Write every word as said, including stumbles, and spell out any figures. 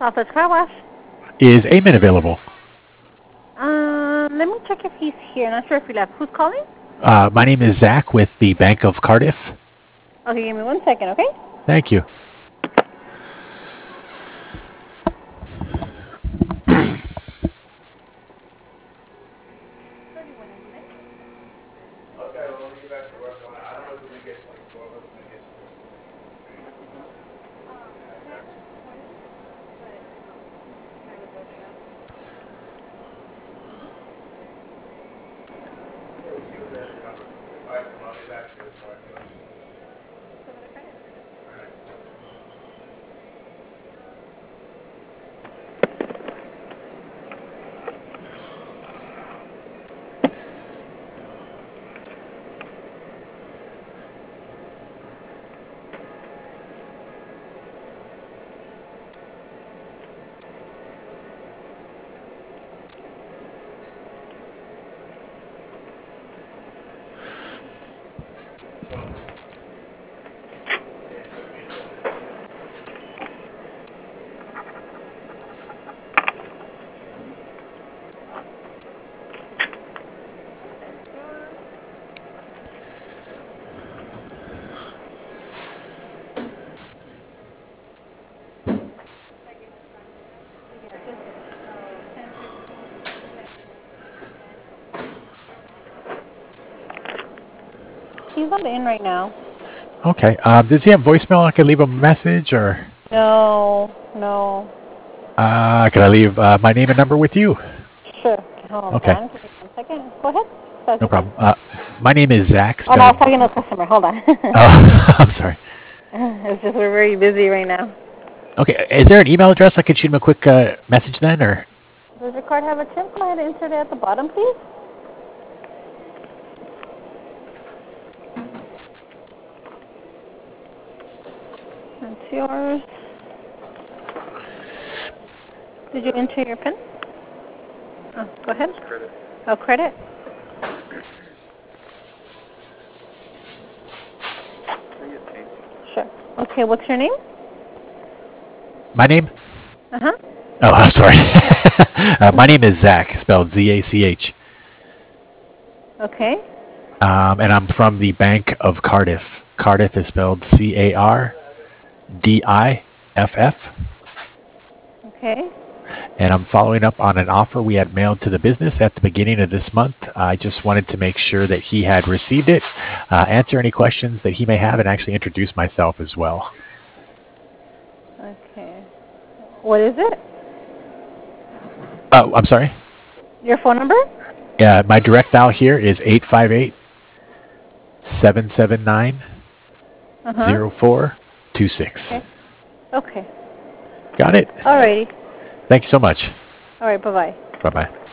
Southwest Car Wash. Is Eamon available? Um, let me check if he's here. Not sure if he left. Who's calling? Uh, my name is Zach with the Bank of Cardiff. Okay, give me one second, okay? Thank you. He's not in right now. Okay. Um, does he have voicemail? I can leave a message, or No, no. uh, can I leave uh, my name and number with you? Sure. Hold Okay. on. Give me one second. Go ahead. That's No okay. problem. Uh, my name is Zach. Oh, no, I was Spelled. talking to a customer. Hold on. Oh, I'm sorry. It's just we're very busy right now. Okay. Is there an email address I could shoot him a quick uh, message then, or? Does your card have a chip? Go ahead and insert it at the bottom, please. That's yours. Did you enter your PIN? Oh, go ahead. Credit. Oh, credit? Sure. Okay, what's your name? My name? Uh-huh. Oh, I'm sorry. uh, my name is Zach, spelled Z A C H. Okay. Um, and I'm from the Bank of Cardiff. Cardiff is spelled C A R D I F F. Okay. And I'm following up on an offer we had mailed to the business at the beginning of this month. I just wanted to make sure that he had received it, uh, answer any questions that he may have, and actually introduce myself as well. Okay. What is it? Oh, I'm sorry? Your phone number? Yeah, my direct dial here is eight five eight, seven seven nine, Uh-huh. zero four two six. Okay. Okay. Got it? Alrighty. Thank you so much. All right, bye-bye. Bye-bye.